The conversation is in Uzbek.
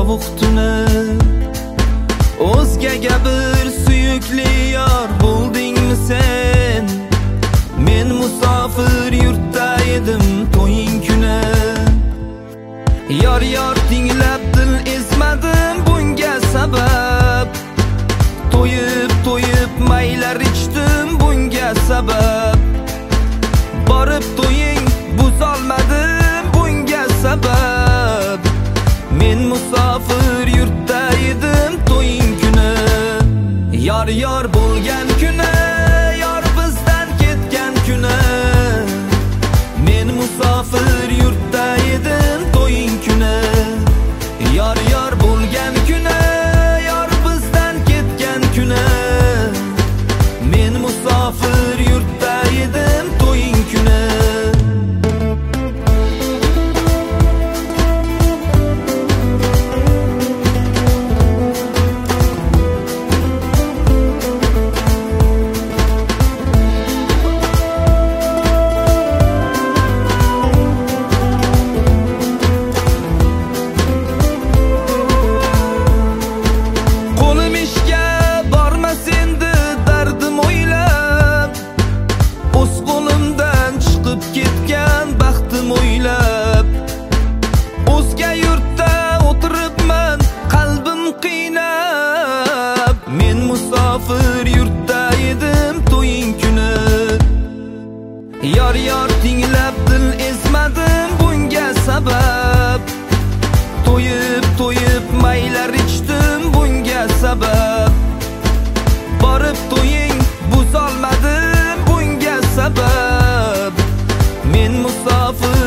sovuq tuni. O'zgaga bir suyukli yor bo'ldingmi sen? Men musofir yurtda edim to'ying kuni. Yor yor tinglab dil ezmadim bunga sabab. To'yib maylar ichdim bunga sabab. Borib to'ying buzolmadim bunga sabab. Men musofir yurtda edim to'ying kuni. Yor yor bo'lgan kuni, yor bizdan ketgan kuni. Men musofir yurtda edim to'ying kuni. Yor yor bo'lgan kuni, yor bizdan ketgan kuni. Men musofir yurtda edim to'ying kuni. Ketgan baxtim o'ylab, o'zga yurtda o'tiribman qalbim qiynab. Men musofir yurtda edim to'ying kuni. Yor yor tinglab dil ezmadim bunga sabab. To'yib maylar ichdim bunga sabab. Borib to'ying buzolmadim bunga sabab. Men musofir